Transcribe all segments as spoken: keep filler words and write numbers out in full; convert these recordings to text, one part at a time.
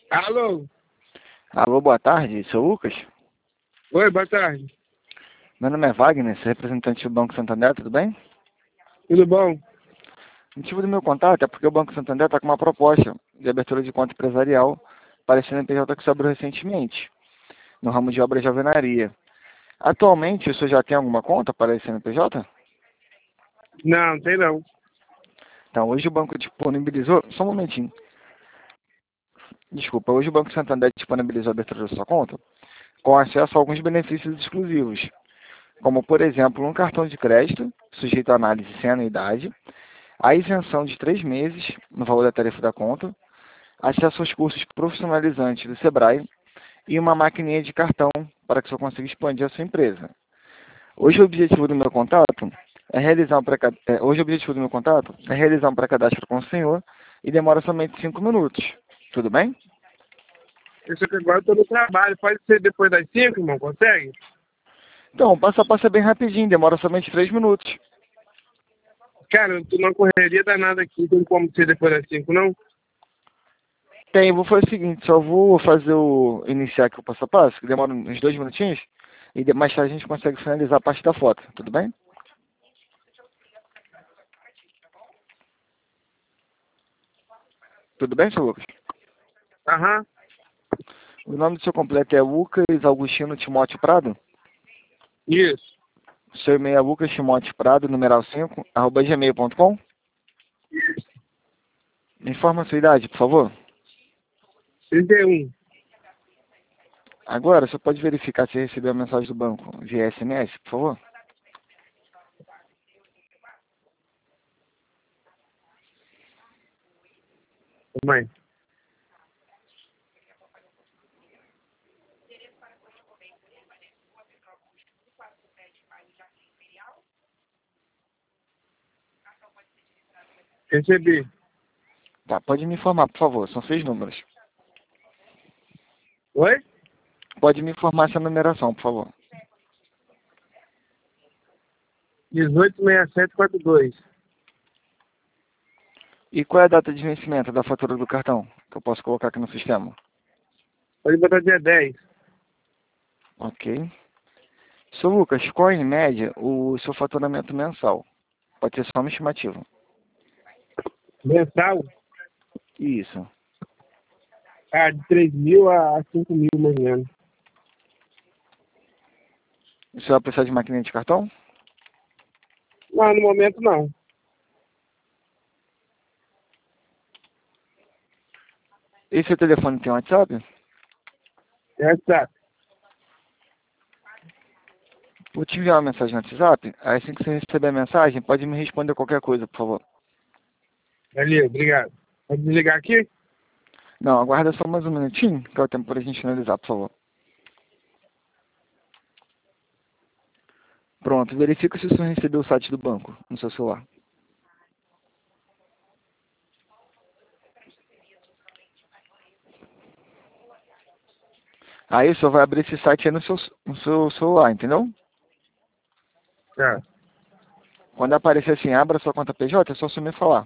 Alô? Alô, boa tarde, seu Lucas? Oi, boa tarde. Meu nome é Wagner, sou representante do Banco Santander, tudo bem? Tudo bom? O motivo do meu contato é porque o Banco Santander está com uma proposta de abertura de conta empresarial para a C N P J que se abriu recentemente, no ramo de obras de alvenaria. Atualmente, o senhor já tem alguma conta para a C N P J? Não, tem não. Então, hoje o banco disponibilizou... Só um momentinho. Desculpa, hoje o Banco Santander disponibilizou a abertura da sua conta com acesso a alguns benefícios exclusivos, como, por exemplo, um cartão de crédito, sujeito à análise sem anuidade, a isenção de três meses no valor da tarifa da conta, acesso aos cursos profissionalizantes do Sebrae e uma maquininha de cartão para que o senhor consiga expandir a sua empresa. Hoje o objetivo do meu contato é realizar um pré Hoje o objetivo do meu contato é realizar um pré-cadastro com o senhor e demora somente cinco minutos. Tudo bem? Eu sei que agora eu tô no trabalho. Pode ser depois das cinco, irmão? Consegue? Então, o passo a passo é bem rapidinho, demora somente três minutos. Cara, eu tô numa correria danada aqui. Tem como ser depois das cinco, não? Tem, vou fazer o seguinte, só vou fazer o iniciar aqui o passo a passo, que demora uns dois minutinhos, e de- mais tarde a gente consegue finalizar a parte da foto, tudo bem? Tudo bem, seu Lucas? Aham. O nome do seu completo é Lucas Augustino Timóteo Prado? Isso. O seu e-mail é Lucas Timóteo Prado, numeral cinco, arroba gmail ponto com? Me informa a sua idade, por favor. trinta e um. Agora, você pode verificar se recebeu a mensagem do banco via S M S, por favor? Mãe. Recebi. Tá, pode me informar, por favor, são seis números. Oi? Pode me informar essa numeração, por favor. dezoito sessenta e sete quarenta e dois. E qual é a data de vencimento da fatura do cartão, que eu posso colocar aqui no sistema? Pode botar dia dez. Ok. Seu Lucas, qual é, em média, o seu faturamento mensal? Pode ser só uma estimativa. Mensal? Isso. Ah, de três mil a cinco mil, mais ou menos. O senhor vai precisar de maquininha de cartão? Não, no momento não. E seu telefone tem WhatsApp? É, tá. Vou te enviar uma mensagem no WhatsApp. Aí assim que você receber a mensagem, pode me responder qualquer coisa, por favor. Valeu, obrigado. Pode desligar aqui? Não, aguarda só mais um minutinho, que é o tempo para a gente finalizar, por favor. Pronto, verifica se o senhor recebeu o site do banco no seu celular. Aí o senhor vai abrir esse site aí no seu, no seu celular, entendeu? Tá. Quando aparecer assim, abra sua conta P J, é só o senhor me falar.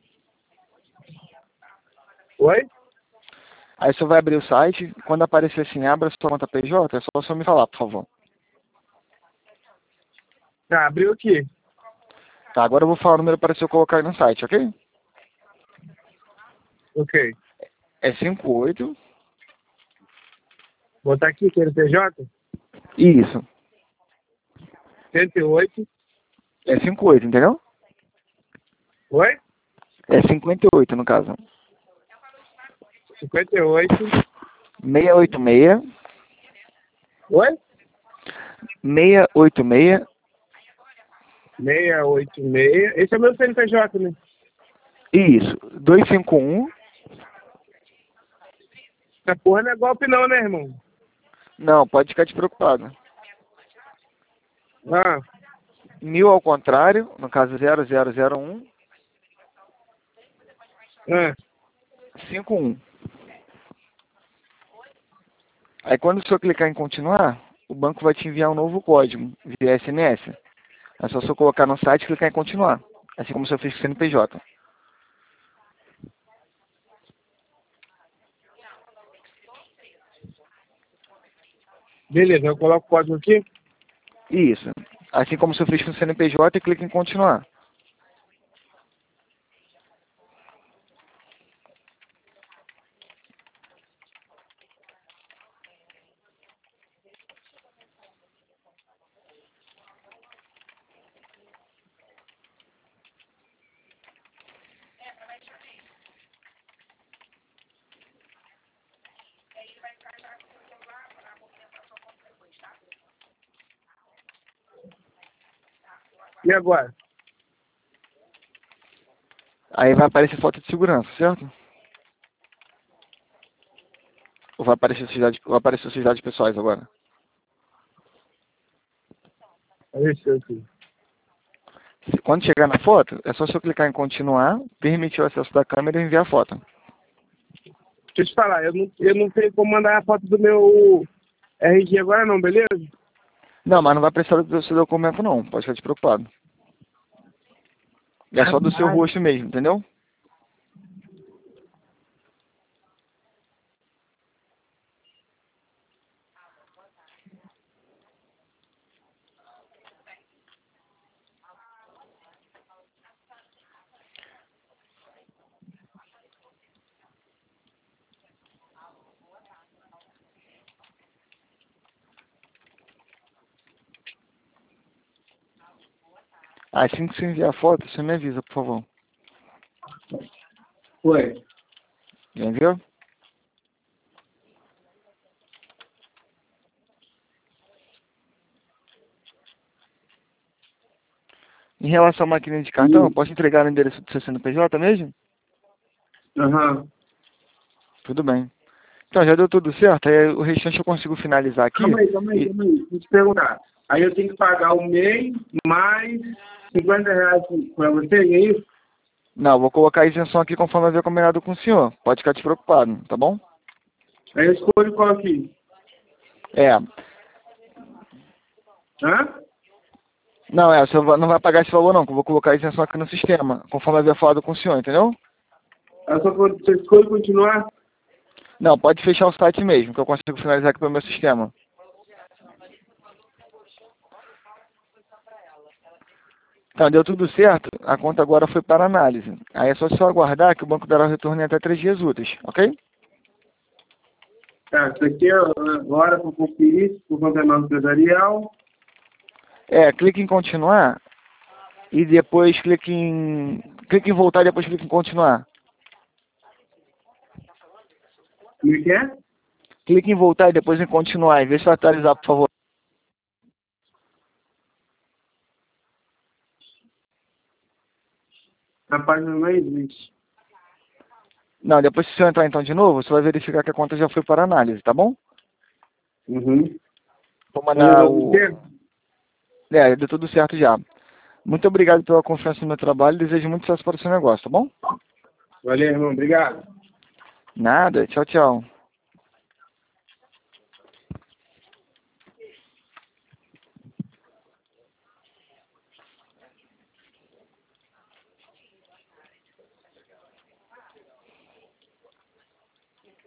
Oi? Aí o senhor vai abrir o site, quando aparecer assim, abra sua conta P J, é só o senhor me falar, por favor. Tá, abriu aqui. Tá, agora eu vou falar o número para o senhor colocar aí no site, ok? Ok. É cinco oito. Botar aqui, que é P J? Isso. cento e oito. É cinco oito, entendeu? Oi? É cinquenta e oito no caso. cinquenta e oito. seiscentos e oitenta e seis. Oi? seiscentos e oitenta e seis. seiscentos e oitenta e seis. Esse é o meu C N P J, né? Isso. duzentos e cinquenta e um. Essa porra não é golpe não, né, irmão? Não, pode ficar despreocupado. Ah, Mil ao contrário, no caso zero zero zero um. ah. cinquenta e um. Aí quando o senhor clicar em continuar, o banco vai te enviar um novo código via S M S. É só o senhor colocar no site e clicar em continuar. Assim como o senhor fez com o C N P J. Beleza, eu coloco o código aqui. Isso. Assim como você fez com o C N P J, clica em continuar. E agora? Aí vai aparecer foto de segurança, certo? Ou vai aparecer seus dados, vai aparecer seus dados pessoais agora? Apareceu aqui. Se- Quando chegar na foto, é só você clicar em continuar, permitir o acesso da câmera e enviar a foto. Deixa eu te falar, eu não, eu não tenho como mandar a foto do meu R G agora não, beleza? Não, mas não vai precisar do seu documento não, pode ficar despreocupado. É só do seu Rapaz. rosto mesmo, entendeu? Assim que você enviar a foto, você me avisa, por favor. Foi. Já enviou? Em relação à máquina de cartão, eu posso entregar no endereço do seu C N P J mesmo? Aham. Tudo bem. Então, já deu tudo certo, aí o restante eu consigo finalizar aqui. Calma aí, calma aí, e- calma aí. Deixa eu te perguntar. Aí eu tenho que pagar o M E I mais cinquenta reais pra você, é isso? Não, vou colocar a isenção aqui conforme eu havia combinado com o senhor. Pode ficar despreocupado, tá bom? Aí eu escolho qual aqui? É. Hã? Não, é, o senhor va- não vai pagar esse valor não, que eu vou colocar a isenção aqui no sistema, conforme eu havia falado com o senhor, entendeu? Eu só vou- você escolhe continuar? Não, pode fechar o site mesmo, que eu consigo finalizar aqui pelo meu sistema. Então, deu tudo certo, a conta agora foi para análise. Aí é só o senhor aguardar que o banco dará o retorno em até três dias úteis, ok? Tá, isso aqui é agora para conferir, por conta da empresarial. É, clique em continuar e depois clique em... Clique em voltar e depois clique em continuar. Como é que é? Clique em voltar e depois em continuar e vê se vai atualizar, por favor. A página não existe. Não, depois se o senhor entrar então de novo, você vai verificar que a conta já foi para análise, tá bom? Uhum. Vou mandar o... Você? É, deu tudo certo já. Muito obrigado pela confiança no meu trabalho e desejo muito sucesso para o seu negócio, tá bom? Valeu, irmão. Obrigado. Nada, tchau, tchau.